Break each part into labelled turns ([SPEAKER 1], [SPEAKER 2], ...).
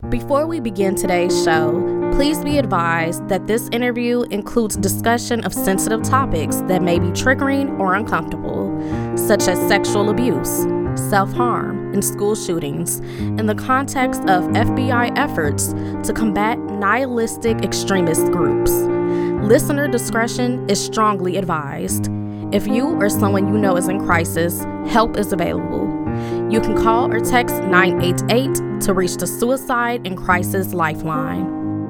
[SPEAKER 1] Before we begin today's show, please be advised that this interview includes discussion of sensitive topics that may be triggering or uncomfortable, such as sexual abuse, self-harm, and school shootings, in the context of FBI efforts to combat nihilistic extremist groups. Listener discretion is strongly advised. If you or someone you know is in crisis, help is available. You can call or text 988 to reach the Suicide and Crisis Lifeline.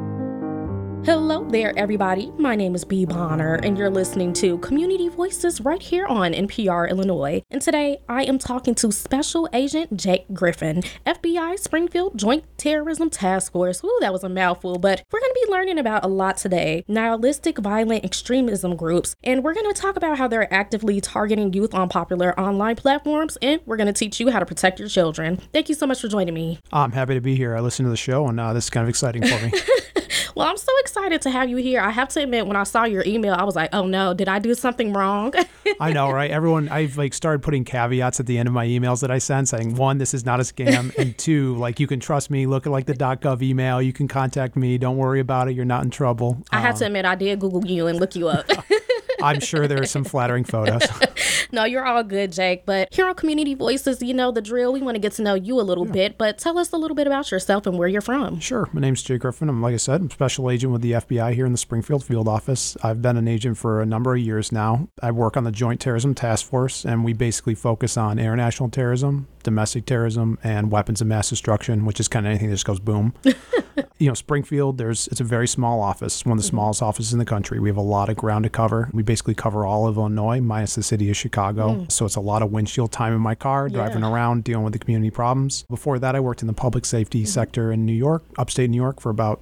[SPEAKER 1] Hello there, everybody. My name is Bea Bonner, and you're listening to Community Voices right here on NPR Illinois. And today, I am talking to Special Agent Jake Griffin, FBI Springfield Joint Terrorism Task Force. Ooh, that was a mouthful, but we're going to be learning about a lot today. Nihilistic violent extremism groups, and we're going to talk about how they're actively targeting youth on popular online platforms, and we're going to teach you how to protect your children. Thank you so much for joining me.
[SPEAKER 2] I'm happy to be here. I listened to the show, and this is kind of exciting for me.
[SPEAKER 1] Well, I'm so excited to have you here. I have to admit, when I saw your email, I was like, oh no, did I do something wrong?
[SPEAKER 2] I know, right? I've started putting caveats at the end of my emails that I send saying, one, this is not a scam. And two, you can trust me. Look at the .gov email. You can contact me. Don't worry about it. You're not in trouble.
[SPEAKER 1] I have to admit, I did Google you and look you up.
[SPEAKER 2] I'm sure there are some flattering photos.
[SPEAKER 1] No, you're all good, Jake. But here on Community Voices, you know the drill. We want to get to know you a little bit, but tell us a little bit about yourself and where you're from.
[SPEAKER 2] Sure. My name's Jake Griffin. Like I said, I'm special agent with the FBI here in the Springfield field office. I've been an agent for a number of years now. I work on the Joint Terrorism Task Force, and we basically focus on international terrorism, domestic terrorism, and weapons of mass destruction, which is kind of anything that just goes boom. Springfield, it's a very small office, one of the smallest offices in the country. We have a lot of ground to cover. We basically cover all of Illinois minus the city of Chicago. So it's a lot of windshield time in my car, driving around, dealing with the community problems. Before that, I worked in the public safety sector in New York, upstate New York, for about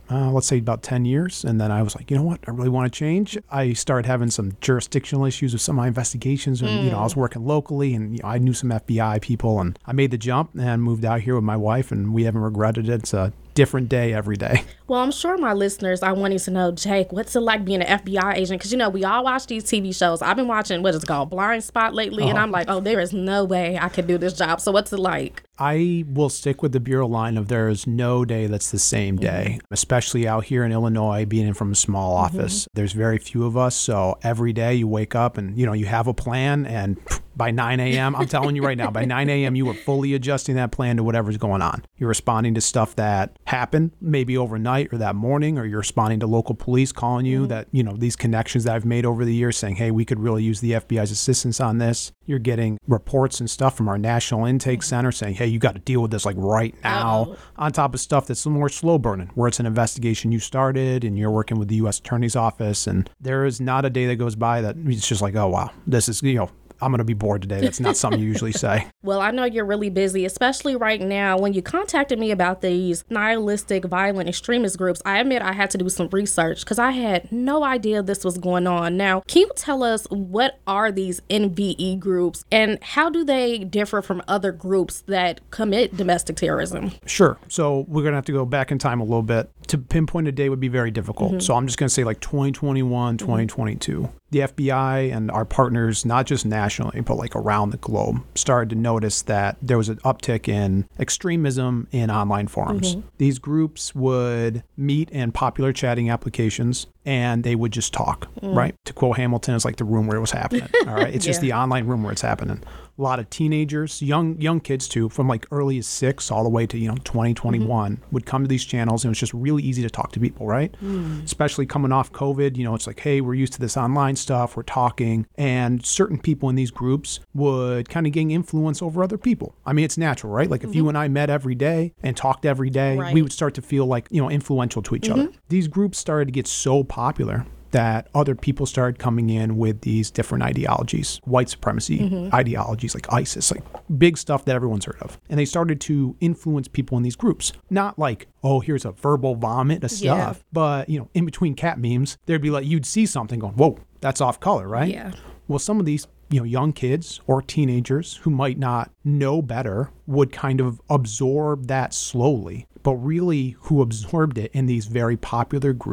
[SPEAKER 2] 10 years. And then I was like, you know what? I really want to change. I started having some jurisdictional issues with some of my investigations. And, I was working locally, and I knew some FBI people, and I made the jump and moved out here with my wife, and we haven't regretted it. It's a different day every day.
[SPEAKER 1] Well, I'm sure my listeners are wanting to know, Jake, what's it like being an FBI agent? Because, we all watch these TV shows. I've been watching, what is it called, Blind Spot lately, and I'm like, oh, there is no way I could do this job. So what's it like?
[SPEAKER 2] I will stick with the bureau line of there is no day that's the same day, especially out here in Illinois, being in from a small office. There's very few of us, so every day you wake up and, you have a plan, and by 9 a.m., I'm telling you right now, by 9 a.m., you are fully adjusting that plan to whatever's going on. You're responding to stuff that happened maybe overnight or that morning, or you're responding to local police calling you that, these connections that I've made over the years saying, hey, we could really use the FBI's assistance on this. You're getting reports and stuff from our National Intake Center saying, hey, you got to deal with this right now, on top of stuff that's more slow burning, where it's an investigation you started and you're working with the U.S. Attorney's Office. And there is not a day that goes by that it's just like, oh, wow, this is, I'm going to be bored today. That's not something you usually say.
[SPEAKER 1] Well, I know you're really busy, especially right now. When you contacted me about these nihilistic, violent extremist groups, I admit I had to do some research because I had no idea this was going on. Now, can you tell us what are these NVE groups and how do they differ from other groups that commit domestic terrorism?
[SPEAKER 2] Sure. So we're going to have to go back in time a little bit. To pinpoint a day would be very difficult. So I'm just going to say 2021, 2022. The FBI and our partners, not just nationally, but around the globe, started to notice that there was an uptick in extremism in online forums. These groups would meet in popular chatting applications, and they would just talk, right? To quote Hamilton, it's like the room where it was happening, all right? It's just the online room where it's happening. A lot of teenagers, young kids too, from early as 6 all the way to 2021 would come to these channels, and it was just really easy to talk to people, right? Especially coming off COVID, it's like, hey, we're used to this online stuff, we're talking, and certain people in these groups would kind of gain influence over other people. I mean, it's natural, right? If you and I met every day and talked every day, we would start to feel influential to each other. These groups started to get so popular that other people started coming in with these different ideologies, white supremacy ideologies like ISIS, big stuff that everyone's heard of. And they started to influence people in these groups. Not oh, here's a verbal vomit of stuff, but, in between cat memes, there'd be you'd see something going, whoa, that's off color, right?
[SPEAKER 1] Yeah.
[SPEAKER 2] Well, some of these young kids or teenagers who might not know better would kind of absorb that slowly, but really who absorbed it in these very popular groups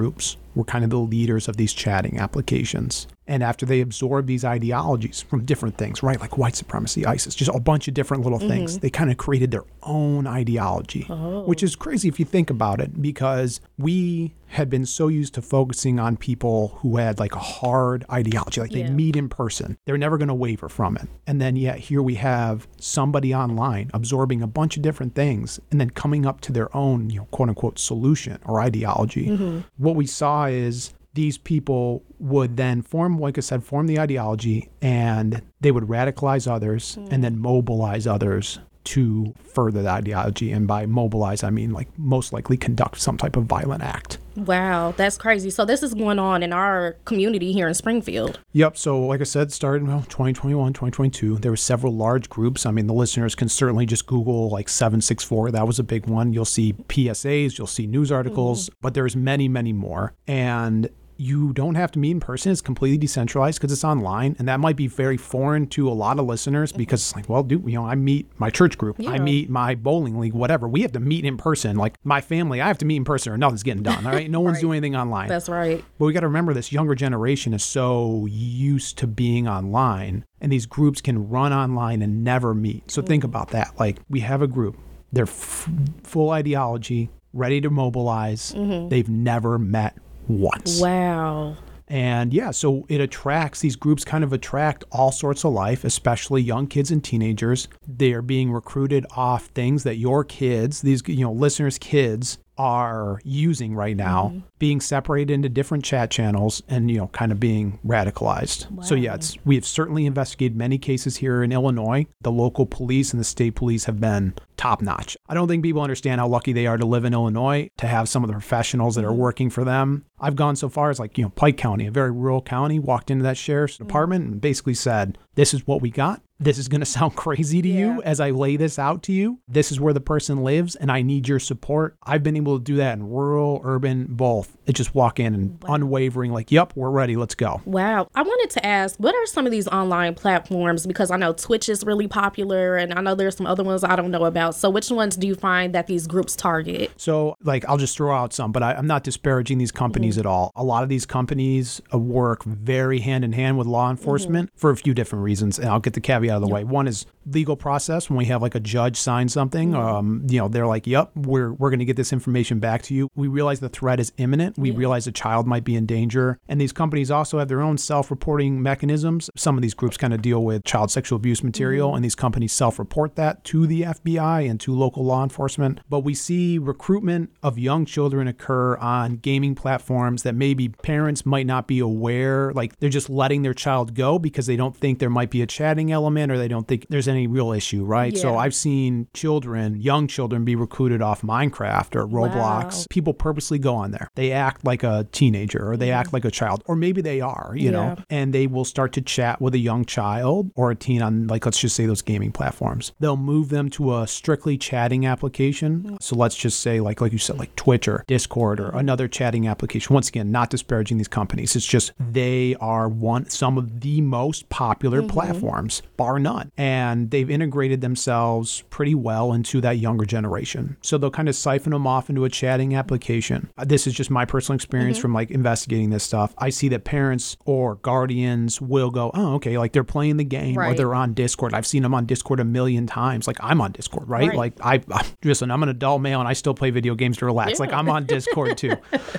[SPEAKER 2] were kind of the leaders of these chatting applications. And after they absorbed these ideologies from different things, right, like white supremacy, ISIS, just a bunch of different little things, they kind of created their own ideology, which is crazy if you think about it, because we had been so used to focusing on people who had like a hard ideology, like they meet in person. They're never going to waver from it. And then yet here we have somebody online absorbing a bunch of different things and then coming up to their own, quote unquote, solution or ideology. What we saw is these people would then form, like I said, form the ideology, and they would radicalize others and then mobilize others to further the ideology. And by mobilize, I mean like most likely conduct some type of violent act.
[SPEAKER 1] Wow, that's crazy. So this is going on in our community here in Springfield.
[SPEAKER 2] Yep. So like I said, started in 2021, 2022. There were several large groups. I mean, the listeners can certainly just Google like 764. That was a big one. You'll see PSAs, you'll see news articles, but there's many, many more. And you don't have to meet in person. It's completely decentralized because it's online. And that might be very foreign to a lot of listeners because it's like, well, dude, I meet my church group. I meet my bowling league, whatever. We have to meet in person. Like my family, I have to meet in person or nothing's getting done. All right. No one's doing anything online.
[SPEAKER 1] That's right.
[SPEAKER 2] But we got to remember this younger generation is so used to being online, and these groups can run online and never meet. So think about that. Like we have a group, they're full ideology, ready to mobilize. They've never met once.
[SPEAKER 1] Wow.
[SPEAKER 2] And so it attracts, these groups kind of attract all sorts of life, especially young kids and teenagers. They are being recruited off things that your kids, these, listeners' kids are using right now, being separated into different chat channels and, kind of being radicalized. Wow. So we have certainly investigated many cases here in Illinois. The local police and the state police have been top notch. I don't think people understand how lucky they are to live in Illinois, to have some of the professionals that are working for them. I've gone so far as like, Pike County, a very rural county, walked into that sheriff's department and basically said, this is what we got. This is going to sound crazy to you as I lay this out to you. This is where the person lives and I need your support. I've been able to do that in rural, urban, both. It just walk in and unwavering, like, yep, we're ready. Let's go.
[SPEAKER 1] Wow. I wanted to ask, what are some of these online platforms? Because I know Twitch is really popular and I know there's some other ones I don't know about. So which ones do you find that these groups target?
[SPEAKER 2] So like, I'll just throw out some, but I'm not disparaging these companies at all. A lot of these companies work very hand in hand with law enforcement for a few different reasons. And I'll get the caveat out of the way. One is legal process. When we have like a judge sign something, they're like, yep, we're going to get this information back to you. We realize the threat is imminent. We realize a child might be in danger. And these companies also have their own self-reporting mechanisms. Some of these groups kind of deal with child sexual abuse material, and these companies self-report that to the FBI and to local law enforcement. But we see recruitment of young children occur on gaming platforms that maybe parents might not be aware, like they're just letting their child go because they don't think there might be a chatting element or they don't think there's any real issue, right? So I've seen young children be recruited off Minecraft or Roblox. Wow. People purposely go on there. They act like a teenager or they act like a child, or maybe they are, you know, and they will start to chat with a young child or a teen on, like, let's just say those gaming platforms. They'll move them to a strictly chatting application. So let's just say like you said, like Twitch or Discord or another chatting application. Once again, not disparaging these companies. It's just they are some of the most popular platforms, bar none. And they've integrated themselves pretty well into that younger generation. So they'll kind of siphon them off into a chatting application. This is just my personal experience from like investigating this stuff. I see that parents or guardians will go, oh, okay, like they're playing the game or they're on Discord. I've seen them on Discord a million times. Like I'm on Discord, right? Like listen, I'm an adult male and I still play video games to relax. Like I'm on Discord too.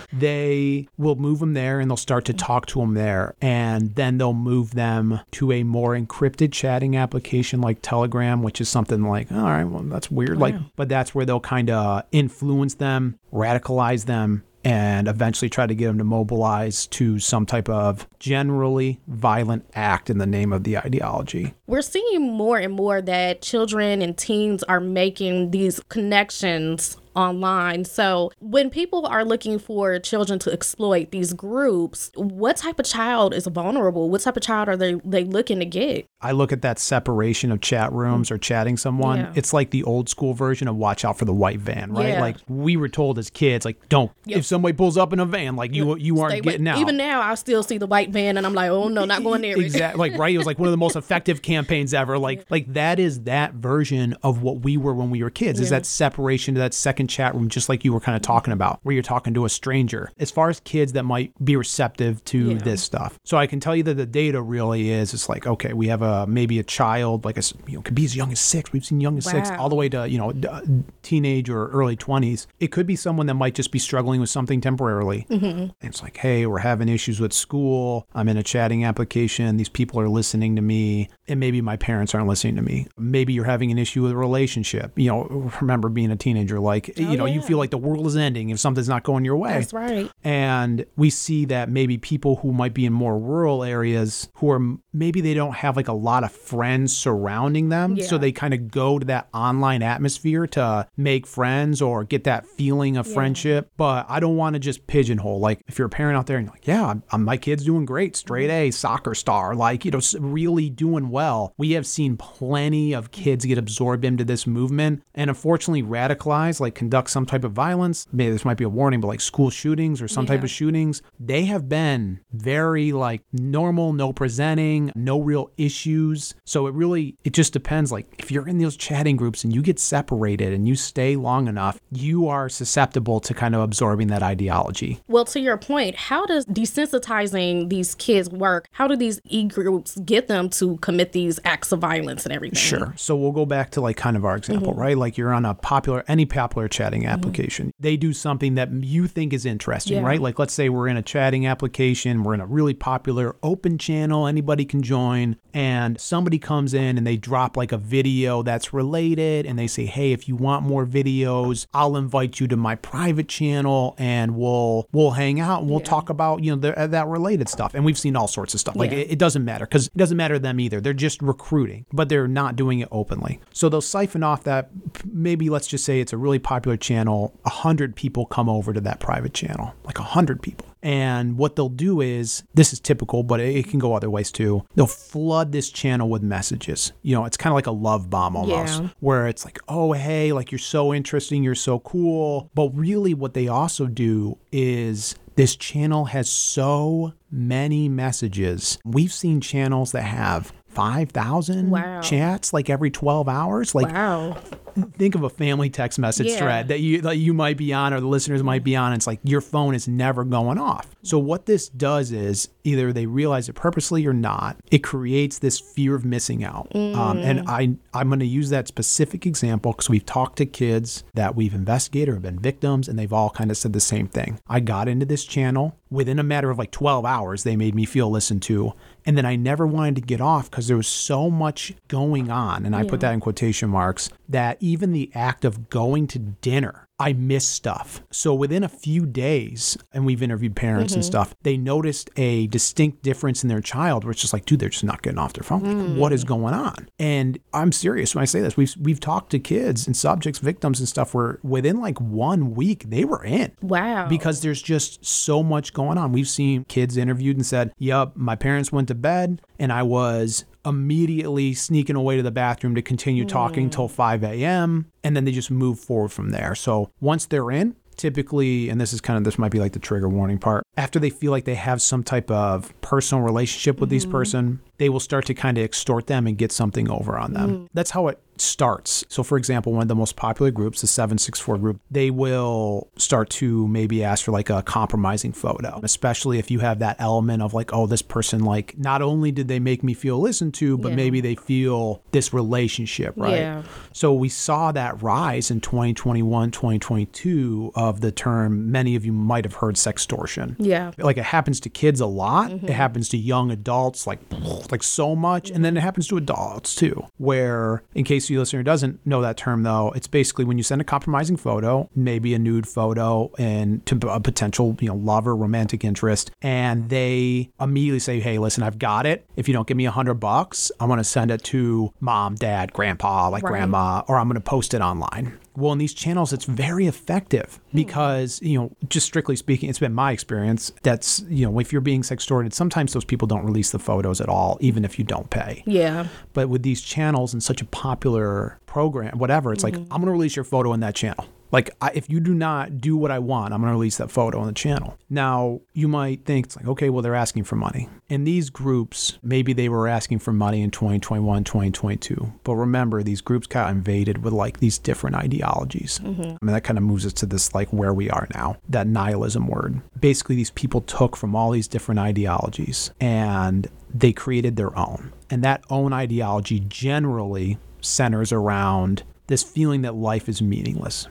[SPEAKER 2] They will move them there and they'll start to talk to them there. And then they'll move them to a more encrypted chatting application like Telegram, which is something like, all right, well, that's weird. Like, but that's where they'll kind of influence them, radicalize them, and eventually try to get them to mobilize to some type of generally violent act in the name of the ideology.
[SPEAKER 1] We're seeing more and more that children and teens are making these connections online. So when people are looking for children to exploit these groups, what type of child is vulnerable? What type of child are they looking to get?
[SPEAKER 2] I look at that separation of chat rooms or chatting someone. Yeah. It's like the old school version of watch out for the white van, right? Like we were told as kids, like don't, if somebody pulls up in a van, like you aren't getting out.
[SPEAKER 1] Even now I still see the white van and I'm like, oh no, not going there.
[SPEAKER 2] Exactly. Like, right. It was like one of the most effective campaigns campaigns ever. Like that is that version of what we were when we were kids, is that separation to that second chat room, just like you were kind of talking about, where you're talking to a stranger, as far as kids that might be receptive to this stuff. So I can tell you that the data really is, it's like, okay, we have maybe a child, like could be as young as 6. We've seen young as 6 all the way to, teenage or early 20s. It could be someone that might just be struggling with something temporarily. And it's like, hey, we're having issues with school. I'm in a chatting application. These people are listening to me, and maybe my parents aren't listening to me. Maybe you're having an issue with a relationship. Remember being a teenager, like, you feel like the world is ending if something's not going your way.
[SPEAKER 1] That's right.
[SPEAKER 2] And we see that maybe people who might be in more rural areas, who are maybe they don't have like a lot of friends surrounding them. So they kind of go to that online atmosphere to make friends or get that feeling of friendship. But I don't want to just pigeonhole. Like, if you're a parent out there and you're like, yeah, my kid's doing great, straight A, soccer star, like, really doing well. We have seen plenty of kids get absorbed into this movement and unfortunately radicalized, like conduct some type of violence. Maybe this might be a warning, but like school shootings or some type of shootings, they have been very like normal, no presenting, no real issues. So it just depends. Like, if you're in those chatting groups and you get separated and you stay long enough, you are susceptible to kind of absorbing that ideology.
[SPEAKER 1] Well, to your point, how does desensitizing these kids work? How do these e-groups get them to commit these acts of violence and everything?
[SPEAKER 2] Sure. So we'll go back to like kind of our example, right? Like, you're on any popular chatting application. They do something that you think is interesting, right? Like, let's say we're in a chatting application, we're in a really popular open channel, anybody can join, and somebody comes in and they drop like a video that's related, and they say, hey, if you want more videos, I'll invite you to my private channel and we'll hang out and we'll talk about, that related stuff. And we've seen all sorts of stuff. Like, it doesn't matter, because it doesn't matter to them either. They're just recruiting, but they're not doing it openly. So they'll siphon off that. Maybe let's just say it's a really popular channel. 100 people come over to that private channel, like 100 people. And what they'll do is, this is typical, but it can go other ways too. They'll flood this channel with messages. It's kind of like a love bomb almost, where it's like, oh, hey, like, you're so interesting, you're so cool. But really what they also do is, this channel has so many messages. We've seen channels that have 5,000 chats like every 12 hours. Like, think of a family text message thread that you might be on, or the listeners might be on. And it's like, your phone is never going off. So what this does is, either they realize it purposely or not, it creates this fear of missing out. And I'm going to use that specific example because we've talked to kids that we've investigated or have been victims, and they've all kind of said the same thing. I got into this channel. Within a matter of like 12 hours, they made me feel listened to. And then I never wanted to get off because there was so much going on. And I put that in quotation marks, that even the act of going to dinner, I missed stuff. So within a few days, and we've interviewed parents and stuff, they noticed a distinct difference in their child, where it's just like, dude, they're just not getting off their phone. Like, what is going on? And I'm serious when I say this. We've talked to kids and subjects, victims and stuff, where within like 1 week, they were in.
[SPEAKER 1] Wow.
[SPEAKER 2] Because there's just so much going on. We've seen kids interviewed and said, yep, my parents went to bed and I was immediately sneaking away to the bathroom to continue talking till 5 a.m. And then they just move forward from there. So once they're in, typically, and this might be like the trigger warning part, after they feel like they have some type of personal relationship with this person, they will start to kind of extort them and get something over on them. That's how it starts. So for example, one of the most popular groups, the 764 group, they will start to maybe ask for like a compromising photo, especially if you have that element of like, oh, this person, like, not only did they make me feel listened to, but maybe they feel this relationship, right? Yeah. So we saw that rise in 2021, 2022 of the term, many of you might have heard, sextortion. Yeah. Like, it happens to kids a lot. It happens to young adults, like so much. And then it happens to adults too, where, in case you listener doesn't know that term though, it's basically when you send a compromising photo, maybe a nude photo, and to a potential, lover, romantic interest, and they immediately say, hey, listen, I've got it. If you don't give me $100, I'm going to send it to mom, dad, grandpa, like grandma, or I'm going to post it online. Well, in these channels, it's very effective because, just strictly speaking, it's been my experience. That's, if you're being sextorted, sometimes those people don't release the photos at all, even if you don't pay. Yeah. But with these channels and such a popular program, whatever, it's like, I'm going to release your photo in that channel. Like, if you do not do what I want, I'm going to release that photo on the channel. Now, you might think, it's like, okay, well, they're asking for money. In these groups, maybe they were asking for money in 2021, 2022. But remember, these groups got invaded with like these different ideologies. I mean, that kind of moves us to this, like, where we are now, that nihilism word. Basically, these people took from all these different ideologies and they created their own. And that own ideology generally centers around this feeling that life is meaningless.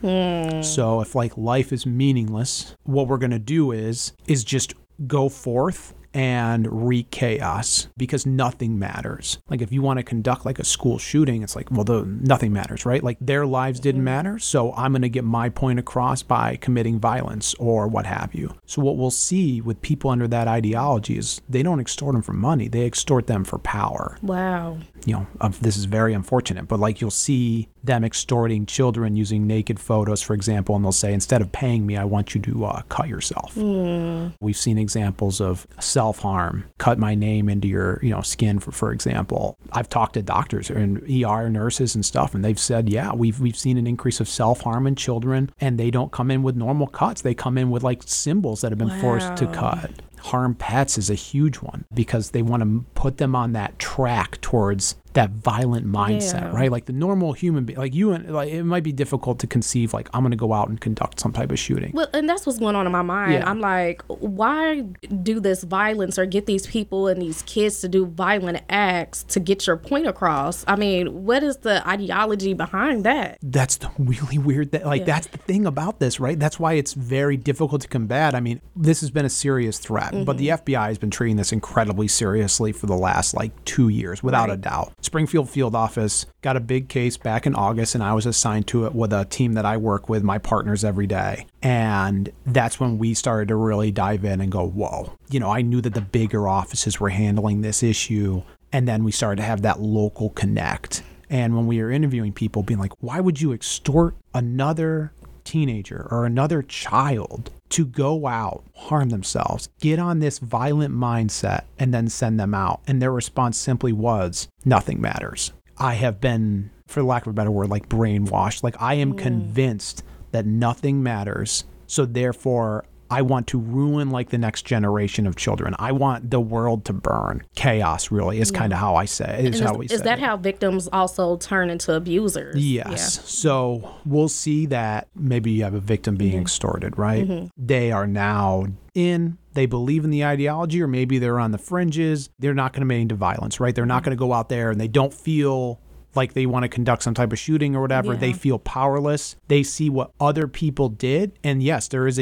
[SPEAKER 2] So if like life is meaningless, what we're going to do is just go forth and wreak chaos because nothing matters. Like if you want to conduct like a school shooting, it's like, well, nothing matters, right? Like their lives didn't matter. So I'm going to get my point across by committing violence or what have you. So what we'll see with people under that ideology is they don't extort them for money. They extort them for power.
[SPEAKER 1] Wow.
[SPEAKER 2] You know, this is very unfortunate, but like you'll see them extorting children using naked photos, for example, and they'll say, instead of paying me, I want you to cut yourself. We've seen examples of self-harm, cut my name into your, skin, for example. I've talked to doctors and ER nurses and stuff, and they've said, yeah, we've seen an increase of self-harm in children, and they don't come in with normal cuts. They come in with like symbols that have been forced to cut. Harm pets is a huge one because they want to put them on that track towards that violent mindset, right? Like the normal human being, like you, and like it might be difficult to conceive, like I'm going to go out and conduct some type of shooting.
[SPEAKER 1] Well, and that's what's going on in my mind. Yeah. I'm like, why do this violence or get these people and these kids to do violent acts to get your point across? I mean, what is the ideology behind that?
[SPEAKER 2] That's the really weird thing. Like that's the thing about this, right? That's why it's very difficult to combat. I mean, this has been a serious threat, but the FBI has been treating this incredibly seriously for the last like 2 years, without a doubt. Springfield Field Office got a big case back in August, and I was assigned to it with a team that I work with, my partners every day. And that's when we started to really dive in and go, whoa. I knew that the bigger offices were handling this issue, and then we started to have that local connect. And when we were interviewing people, being like, why would you extort another teenager or another child to go out, harm themselves, get on this violent mindset, and then send them out? And their response simply was, nothing matters. I have been, for lack of a better word, like brainwashed. Like I am convinced that nothing matters. So therefore, I want to ruin like the next generation of children. I want the world to burn. Chaos really is kind of how I say it. Is that
[SPEAKER 1] how victims also turn into abusers?
[SPEAKER 2] Yes. Yeah. So we'll see that maybe you have a victim being extorted, right? They are now they believe in the ideology, or maybe they're on the fringes. They're not going to make into violence, right? They're not going to go out there and they don't feel like they want to conduct some type of shooting or whatever. They feel powerless. They see what other people did. And yes, there's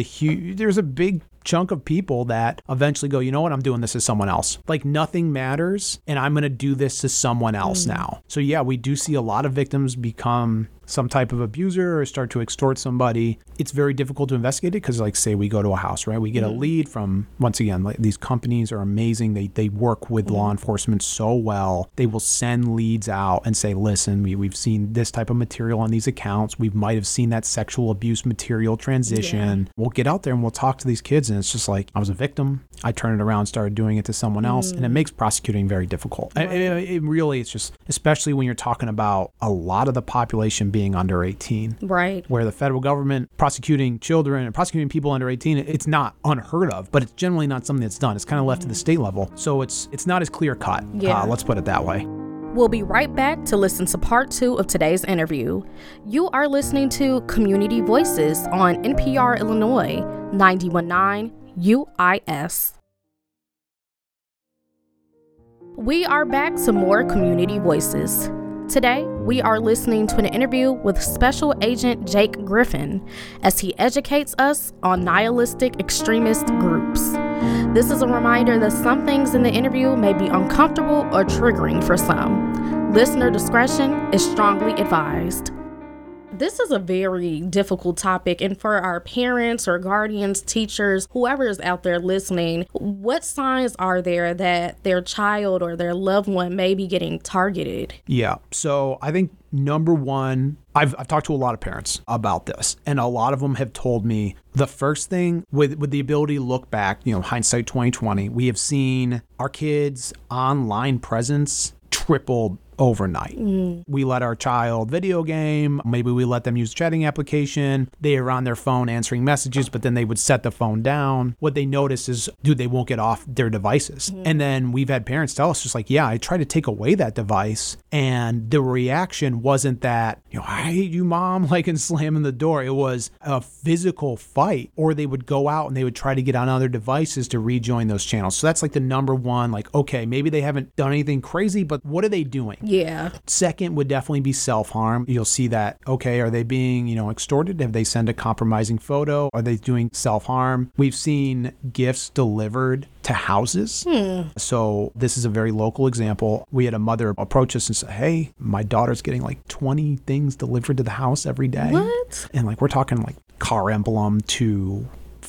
[SPEAKER 2] a big chunk of people that eventually go, you know what, I'm doing this to someone else. Like nothing matters, and I'm going to do this to someone else now. So yeah, we do see a lot of victims become some type of abuser or start to extort somebody. It's very difficult to investigate it because, like, say we go to a house, right? We get a lead from, once again, like, these companies are amazing. They work with law enforcement so well. They will send leads out and say, listen, we've seen this type of material on these accounts. We might have seen that sexual abuse material transition. We'll get out there and we'll talk to these kids, and it's just like, I was a victim. I turned it around and started doing it to someone else, and it makes prosecuting very difficult. It really, it's just, especially when you're talking about a lot of the population being under 18.
[SPEAKER 1] Right.
[SPEAKER 2] Where the federal government prosecuting children and prosecuting people under 18, it's not unheard of, but it's generally not something that's done. It's kind of left to the state level. So it's not as clear cut. Let's put it that way.
[SPEAKER 1] We'll be right back to listen to part 2 of today's interview. You are listening to Community Voices on NPR Illinois 91.9 UIS. We are back to more Community Voices. Today, we are listening to an interview with Special Agent Jake Griffin as he educates us on nihilistic extremist groups. This is a reminder that some things in the interview may be uncomfortable or triggering for some. Listener discretion is strongly advised. This is a very difficult topic, and for our parents or guardians, teachers, whoever is out there listening, what signs are there that their child or their loved one may be getting targeted? Yeah,
[SPEAKER 2] so I think number one, I've talked to a lot of parents about this, and a lot of them have told me the first thing with the ability to look back, hindsight 2020, we have seen our kids' online presence tripled overnight. We let our child video game. Maybe we let them use a chatting application. They are on their phone answering messages, but then they would set the phone down. What they notice is, dude, they won't get off their devices. And then we've had parents tell us just like, yeah, I tried to take away that device. And the reaction wasn't that, I hate you, mom, like, and slamming the door. It was a physical fight. Or they would go out and they would try to get on other devices to rejoin those channels. So that's like the number one, like, okay, maybe they haven't done anything crazy, but what are they doing?
[SPEAKER 1] Yeah.
[SPEAKER 2] Second would definitely be self-harm. You'll see that, okay, are they being, extorted? Have they sent a compromising photo? Are they doing self-harm? We've seen gifts delivered to houses. So this is a very local example. We had a mother approach us and say, hey, my daughter's getting like 20 things delivered to the house every day.
[SPEAKER 1] What?
[SPEAKER 2] And like, we're talking like car emblem to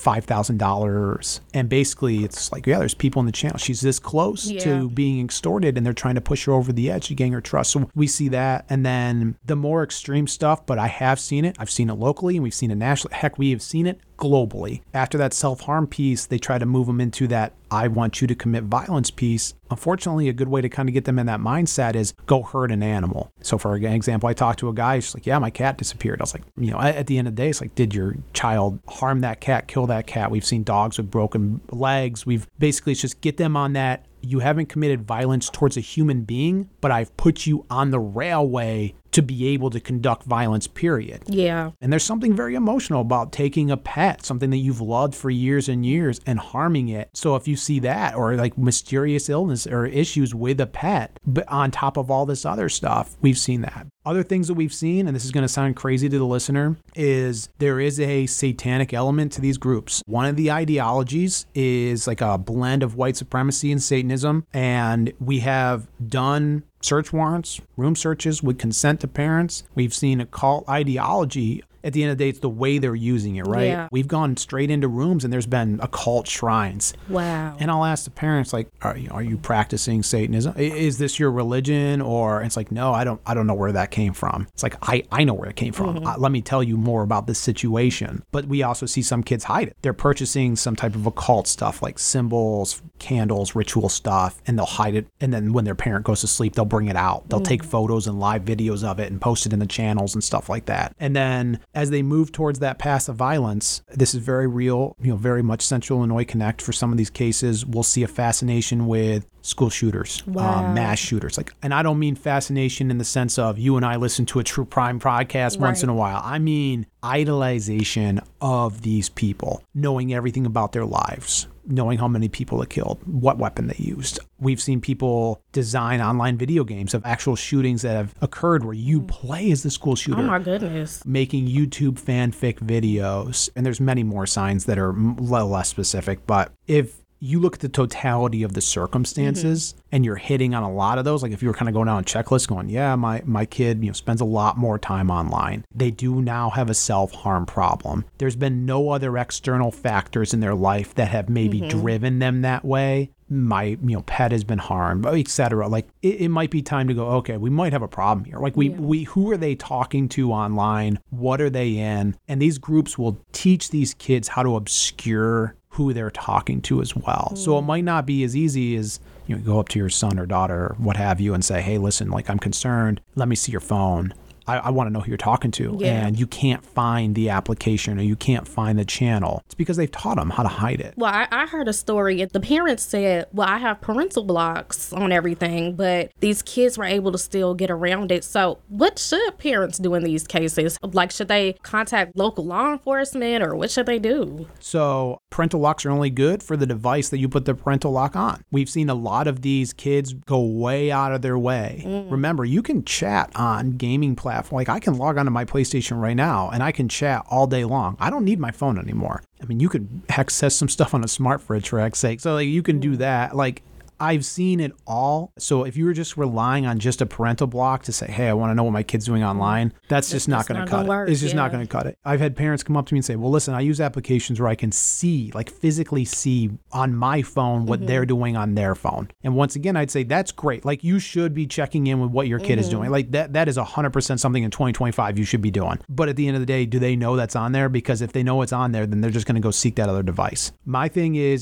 [SPEAKER 2] $5,000. And basically it's like, yeah, there's people in the channel. She's this close to being extorted and they're trying to push her over the edge to gain her trust. So we see that. And then the more extreme stuff, but I have seen it. I've seen it locally and we've seen it nationally. Heck, we have seen it globally. After that self-harm piece, they try to move them into that I want you to commit violence piece. Unfortunately, a good way to kind of get them in that mindset is go hurt an animal. So for example, I talked to a guy, he's like, yeah, my cat disappeared. I was like, at the end of the day, it's like, did your child harm that cat, kill that cat? We've seen dogs with broken legs. It's just get them on that. You haven't committed violence towards a human being, but I've put you on the railway to be able to conduct violence, period.
[SPEAKER 1] Yeah.
[SPEAKER 2] And there's something very emotional about taking a pet, something that you've loved for years and years, and harming it. So if you see that, or like mysterious illness or issues with a pet, but on top of all this other stuff, we've seen that. Other things that we've seen, and this is going to sound crazy to the listener, is there is a satanic element to these groups. One of the ideologies is like a blend of white supremacy and Satanism, and we have done search warrants, room searches with consent to parents. We've seen occult ideology. At the end of the day, it's the way they're using it, right?
[SPEAKER 1] Yeah.
[SPEAKER 2] We've gone straight into rooms and there's been occult shrines.
[SPEAKER 1] Wow.
[SPEAKER 2] And I'll ask the parents, like, are you practicing Satanism? Is this your religion? Or it's like, no, I don't know where that came from. It's like, I know where it came from. Let me tell you more about this situation. But we also see some kids hide it. They're purchasing some type of occult stuff like symbols, candles, ritual stuff, and they'll hide it. And then when their parent goes to sleep, they'll bring it out. They'll take photos and live videos of it and post it in the channels and stuff like that. And then as they move towards that path of violence, this is very real, very much Central Illinois Connect. For some of these cases, we'll see a fascination with school shooters, mass shooters. And I don't mean fascination in the sense of you and I listen to a true crime podcast once in a while. I mean idolization of these people, knowing everything about their lives, knowing how many people it killed, what weapon they used. We've seen people design online video games of actual shootings that have occurred where you play as the school shooter.
[SPEAKER 1] Oh my goodness.
[SPEAKER 2] Making YouTube fanfic videos. And there's many more signs that are less specific. But if you look at the totality of the circumstances and you're hitting on a lot of those, like if you were kind of going down a checklist going, yeah, my kid, spends a lot more time online. They do now have a self-harm problem. There's been no other external factors in their life that have maybe driven them that way. My pet has been harmed, etc. Like it might be time to go, okay, we might have a problem here. Like we who are they talking to online? What are they in? And these groups will teach these kids how to obscure who they're talking to as well. So it might not be as easy as go up to your son or daughter or what have you and say, hey, listen, like I'm concerned. Let me see your phone. I want to know who you're talking to.
[SPEAKER 1] Yeah.
[SPEAKER 2] And you can't find the application or you can't find the channel. It's because they've taught them how to hide it.
[SPEAKER 1] Well, I heard a story. The parents said, well, I have parental blocks on everything, but these kids were able to still get around it. So what should parents do in these cases? Like, should they contact local law enforcement or what should they do?
[SPEAKER 2] So parental locks are only good for the device that you put the parental lock on. We've seen a lot of these kids go way out of their way. Remember, you can chat on gaming platforms. Like I can log onto my PlayStation right now and I can chat all day long. I don't need my phone anymore. I mean, you could access some stuff on a smart fridge for heck's sake. So like you can do that. Like I've seen it all. So if you were just relying on just a parental block to say, hey, I want to know what my kid's doing online, that's just not going to cut it. It's just not going to cut it. I've had parents come up to me and say, well, listen, I use applications where I can see, like physically see on my phone what they're doing on their phone. And once again, I'd say that's great. Like you should be checking in with what your kid is doing. Like that is 100% something in 2025 you should be doing. But at the end of the day, do they know that's on there? Because if they know it's on there, then they're just going to go seek that other device. My thing is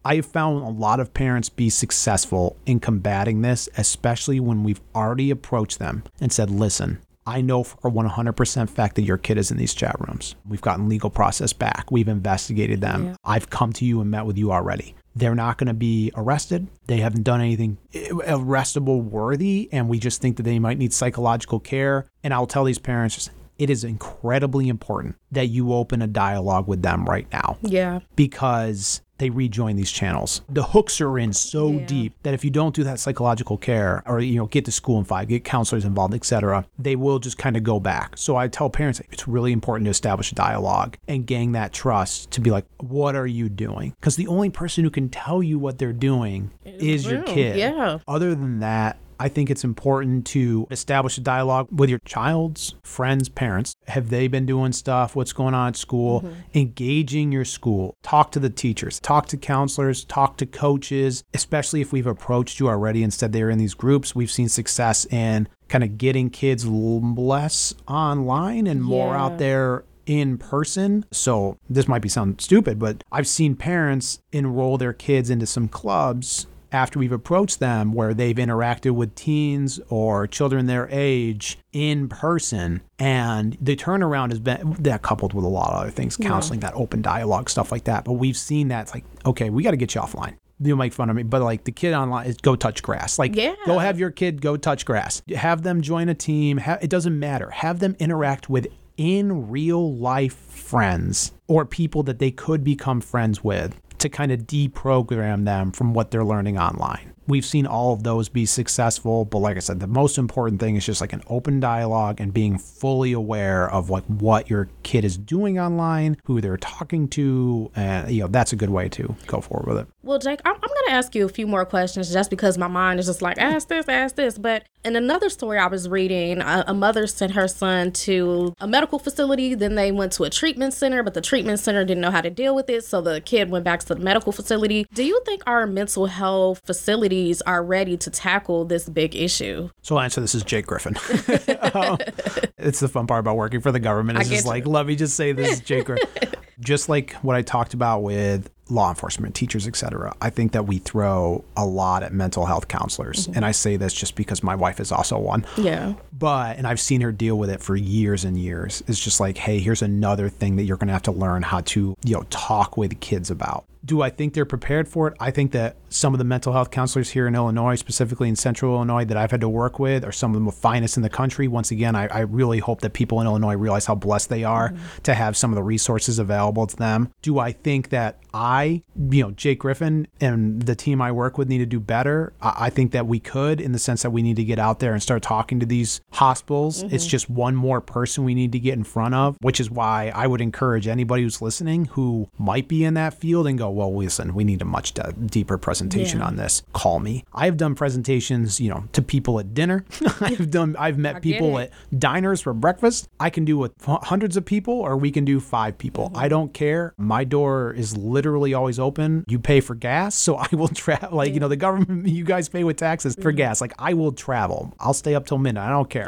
[SPEAKER 2] I've found a lot of parents be successful in combating this, especially when we've already approached them and said, listen, I know for a 100% fact that your kid is in these chat rooms. We've gotten legal process back. We've investigated them. Yeah. I've come to you and met with you already. They're not going to be arrested. They haven't done anything arrestable worthy, and we just think that they might need psychological care. And I'll tell these parents, it is incredibly important that you open a dialogue with them right now.
[SPEAKER 1] Yeah.
[SPEAKER 2] Because they rejoin these channels. The hooks are in so deep that if you don't do that psychological care or, get to school in 5, get counselors involved, etc., they will just kind of go back. So I tell parents it's really important to establish a dialogue and gain that trust to be like, what are you doing? Because the only person who can tell you what they're doing is your kid.
[SPEAKER 1] Yeah.
[SPEAKER 2] Other than that, I think it's important to establish a dialogue with your child's friends, parents. Have they been doing stuff? What's going on at school? Engaging your school. Talk to the teachers. Talk to counselors. Talk to coaches, especially if we've approached you already. Instead, they're in these groups. We've seen success in kind of getting kids less online and more out there in person. So this might sound stupid, but I've seen parents enroll their kids into some clubs after we've approached them where they've interacted with teens or children their age in person. And the turnaround has been that coupled with a lot of other things, counseling, that open dialogue, stuff like that. But we've seen that it's like, okay, we got to get you offline. You'll make fun of me, but like the kid online is go touch grass. Like, go have your kid go touch grass. Have them join a team. It doesn't matter. Have them interact with in real life friends or people that they could become friends with, to kind of deprogram them from what they're learning online. We've seen all of those be successful, but like I said, the most important thing is just like an open dialogue and being fully aware of like what your kid is doing online, who they're talking to, and that's a good way to go forward with it.
[SPEAKER 1] Well, Jake, I'm going to ask you a few more questions just because my mind is just like, ask this. But in another story I was reading, a mother sent her son to a medical facility. Then they went to a treatment center, but the treatment center didn't know how to deal with it. So the kid went back to the medical facility. Do you think our mental health facilities are ready to tackle this big issue?
[SPEAKER 2] So I'll answer this as Jake Griffin. It's the fun part about working for the government. It's just like, let me just say this is Jake Griffin. Just like what I talked about with law enforcement, teachers, etc. I think that we throw a lot at mental health counselors. And I say this just because my wife is also one.
[SPEAKER 1] Yeah.
[SPEAKER 2] And I've seen her deal with it for years and years. It's just like, hey, here's another thing that you're going to have to learn how to, talk with kids about. Do I think they're prepared for it? I think that some of the mental health counselors here in Illinois, specifically in central Illinois, that I've had to work with are some of the finest in the country. Once again, I really hope that people in Illinois realize how blessed they are to have some of the resources available to them. Do I think that Jake Griffin and the team I work with need to do better? I think that we could, in the sense that we need to get out there and start talking to these hospitals. It's just one more person we need to get in front of, which is why I would encourage anybody who's listening who might be in that field and go, well, listen, we need a much deeper presentation on this. Call me. I've done presentations, to people at dinner. I've met people at diners for breakfast. I can do with hundreds of people, or we can do 5 people. I don't care. My door is literally always open. You pay for gas, so I will travel. The government, you guys pay with taxes for gas. Like, I will travel. I'll stay up till midnight. I don't care.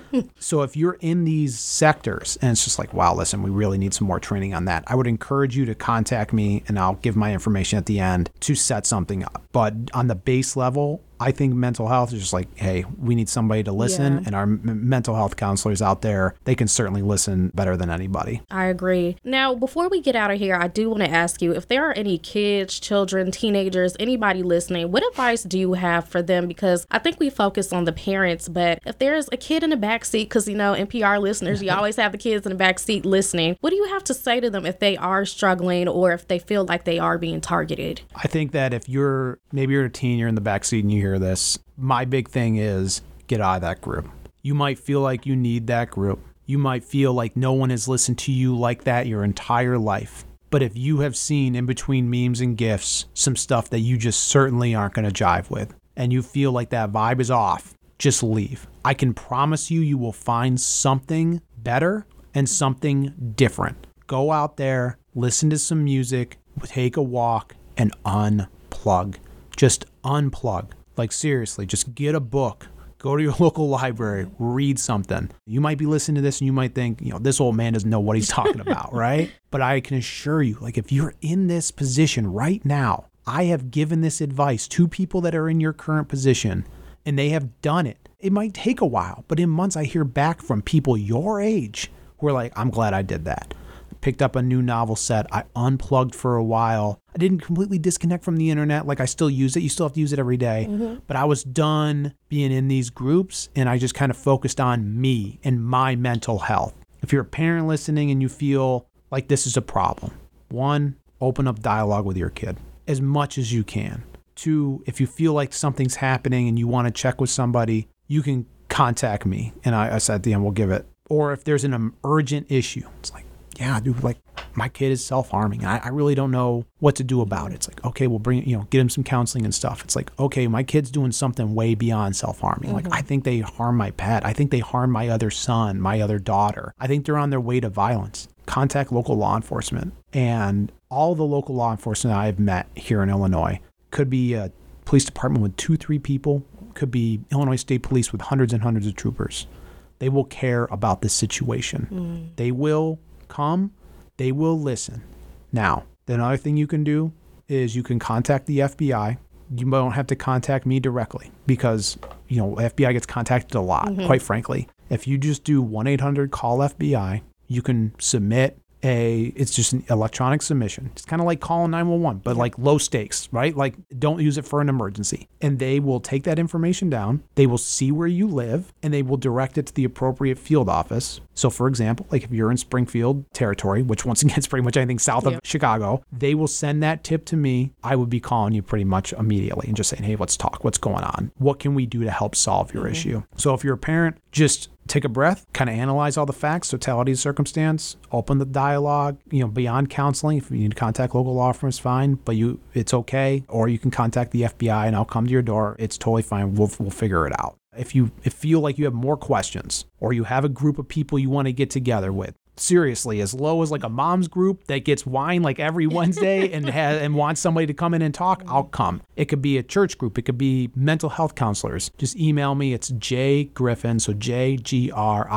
[SPEAKER 2] So if you're in these sectors and it's just like, wow, listen, we really need some more training on that, I would encourage you to contact me and I'll give my information at the end to set something up. But on the base level, I think mental health is just like, hey, we need somebody to listen. And our mental health counselors out there, they can certainly listen better than anybody.
[SPEAKER 1] I agree. Now, before we get out of here, I do want to ask you if there are any kids, children, teenagers, anybody listening, what advice do you have for them? Because I think we focus on the parents, but if there's a kid in the backseat, because, NPR listeners, you always have the kids in the backseat listening. What do you have to say to them if they are struggling or if they feel like they are being targeted?
[SPEAKER 2] I think that if maybe you're a teen, you're in the backseat and you hear this, my big thing is get out of that group. You might feel like you need that group. You might feel like no one has listened to you like that your entire life. But if you have seen in between memes and GIFs some stuff that you just certainly aren't going to jive with, and you feel like that vibe is off, just leave. I can promise you will find something better and something different. Go out there, listen to some music, take a walk, and unplug. Just unplug. Like, seriously, just get a book, go to your local library, read something. You might be listening to this and you might think, this old man doesn't know what he's talking about, right? But I can assure you, like, if you're in this position right now, I have given this advice to people that are in your current position, and they have done it. It might take a while, but in months I hear back from people your age who are like, I'm glad I did that. I picked up a new novel set. I unplugged for a while. I didn't completely disconnect from the internet. Like, I still use it. You still have to use it every day. But I was done being in these groups, and I just kind of focused on me and my mental health. If you're a parent listening and you feel like this is a problem, 1, open up dialogue with your kid as much as you can. 2, if you feel like something's happening and you want to check with somebody, you can contact me. And I said at the end, we'll give it. Or if there's an urgent issue, it's like, yeah, dude, like my kid is self-harming. I really don't know what to do about it. It's like, okay, we'll bring, get him some counseling and stuff. It's like, okay, my kid's doing something way beyond self-harming. Like, I think they harm my pet. I think they harm my other son, my other daughter. I think they're on their way to violence. Contact local law enforcement. And all the local law enforcement I've met here in Illinois, could be a police department with 2-3 people, could be Illinois State Police with hundreds and hundreds of troopers. They will care about this situation. They will come, they will listen. Now, the other thing you can do is you can contact the FBI. You don't have to contact me directly because, FBI gets contacted a lot, quite frankly. If you just do 1-800-CALL-FBI, you can submit it's just an electronic submission. It's kind of like calling 911, but like low stakes, right? Like, don't use it for an emergency. And they will take that information down. They will see where you live, and they will direct it to the appropriate field office. So for example, like if you're in Springfield territory, which once again is pretty much anything south of Chicago, they will send that tip to me. I would be calling you pretty much immediately and just saying, hey, let's talk. What's going on? What can we do to help solve your issue? So if you're a parent, just take a breath, kind of analyze all the facts, totality of circumstance, open the dialogue, beyond counseling. If you need to contact local law firms, fine, but it's okay. Or you can contact the FBI and I'll come to your door. It's totally fine. We'll figure it out. If you feel like you have more questions or you have a group of people you want to get together with, seriously, as low as like a mom's group that gets wine like every Wednesday and wants somebody to come in and talk, I'll come. It could be a church group. It could be mental health counselors. Just email me. It's jgriffin, so JGRIFFIN,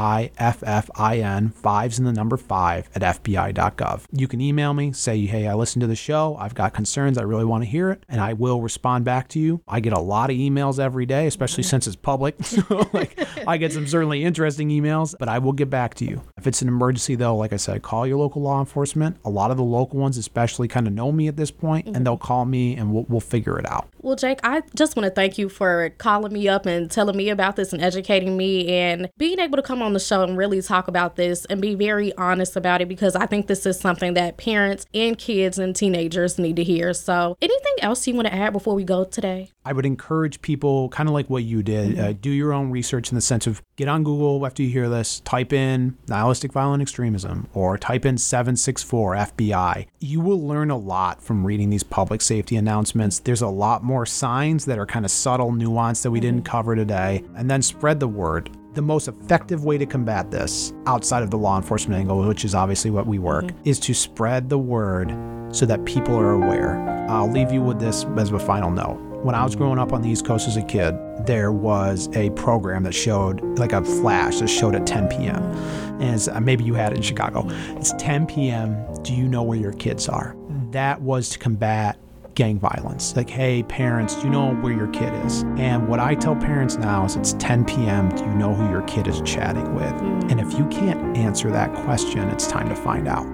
[SPEAKER 2] 5's in the number 5 at FBI.gov. You can email me, say, hey, I listened to the show. I've got concerns. I really want to hear it. And I will respond back to you. I get a lot of emails every day, especially since it's public. So I get some certainly interesting emails, but I will get back to you. If it's an emergency, though, like I said, call your local law enforcement. A lot of the local ones especially kind of know me at this point, and they'll call me and we'll figure it out.
[SPEAKER 1] Well, Jake, I just want to thank you for calling me up and telling me about this and educating me and being able to come on the show and really talk about this and be very honest about it, because I think this is something that parents and kids and teenagers need to hear. So anything else you want to add before we go today?
[SPEAKER 2] I would encourage people, kind of like what you did, do your own research in the sense of get on Google after you hear this, type in nihilistic violent extremism or type in 764 FBI. You will learn a lot from reading these public safety announcements. There's a lot more signs that are kind of subtle, nuanced that we didn't cover today. And then spread the word. The most effective way to combat this, outside of the law enforcement angle, which is obviously what we work, is to spread the word so that people are aware. I'll leave you with this as a final note. When I was growing up on the East Coast as a kid, there was a program that showed, like a flash that showed at 10 p.m. And maybe you had it in Chicago. It's 10 p.m. Do you know where your kids are? That was to combat gang violence. Like, hey, parents, do you know where your kid is? And what I tell parents now is it's 10 p.m. Do you know who your kid is chatting with? And if you can't answer that question, it's time to find out.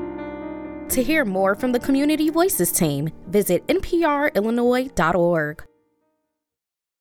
[SPEAKER 1] To hear more from the Community Voices team, visit nprillinois.org.